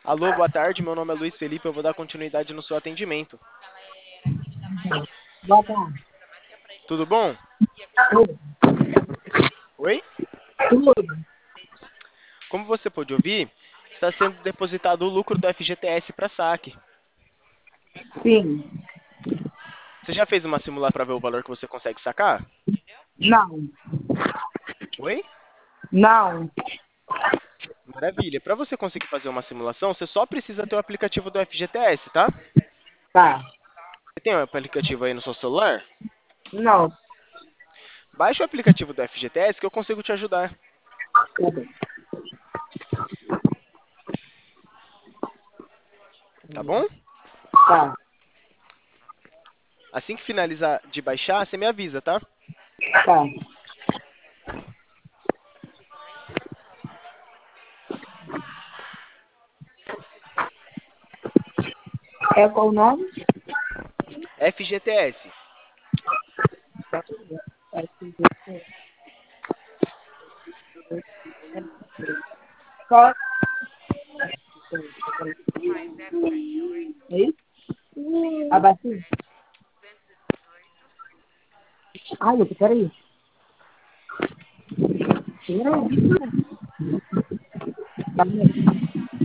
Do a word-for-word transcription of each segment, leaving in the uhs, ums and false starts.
Alô, boa tarde. Meu nome é Luiz Felipe. Eu vou dar continuidade no seu atendimento. Boa tarde. Tudo bom? Tudo. Oi? Tudo. Como você pôde ouvir, está sendo depositado o lucro do F G T S para saque. Sim. Você já fez uma simulação para ver o valor que você consegue sacar? Não. Oi? Não. Maravilha. Para você conseguir fazer uma simulação, você só precisa ter o aplicativo do F G T S, tá? Tá. Você tem o aplicativo aí no seu celular? Não. Baixe o aplicativo do F G T S que eu consigo te ajudar, Tudo. tá bom? Tá. Assim que finalizar de baixar, você me avisa, tá? Tá. É qual o nome? F G T S. Qual? É isso? Abaixo. Ai, Lucas, peraí. Peraí. Tá bom.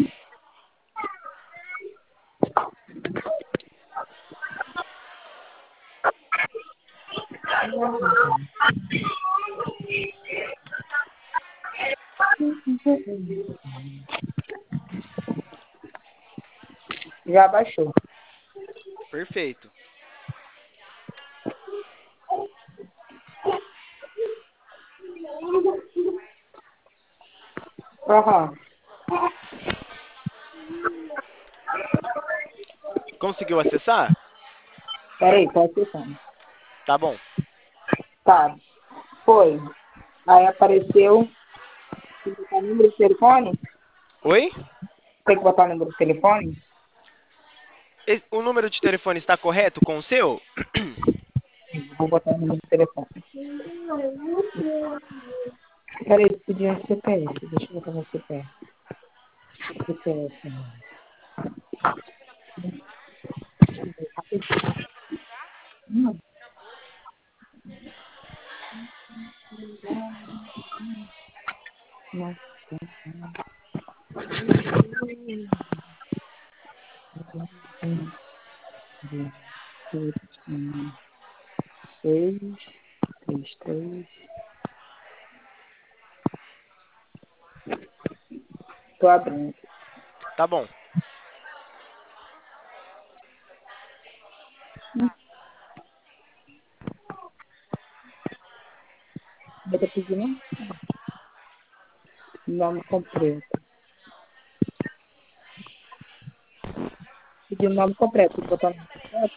Já baixou. Perfeito. Aham. Conseguiu acessar? Peraí, tá acessando. Tá bom. Tá. Foi. Aí apareceu. Tem que botar o número de telefone? Oi? Tem que botar o número de telefone? E- O número de telefone está correto com o seu? Vou botar o número de telefone. Peraí, pedir um C P F. Deixa eu botar meu C P F. C P F. Não. Não. Seis, três, três. Tô abrindo. Tá bom. Bota pedir nome? Nome completo. Pedir o nome completo. Tem que botar o nome completo?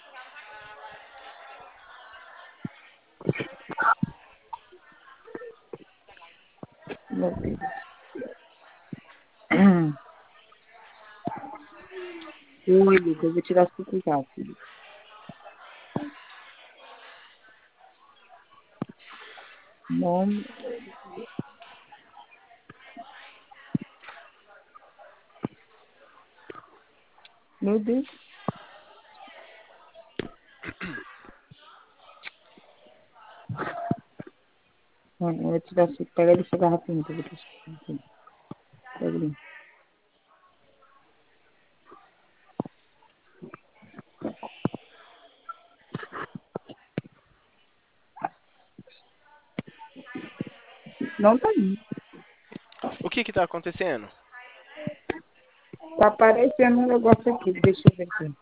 Meu Deus. Oi, Lucas, eu vou tirar cinco já, filho. Nome. Meu Deus. Mano, eu vou tirar cinco. Pega ali essa garrafinha que eu vou tirar cinco. Pega ali. Não tá indo. O que que tá acontecendo? Tá aparecendo um negócio aqui. Deixa eu ver aqui.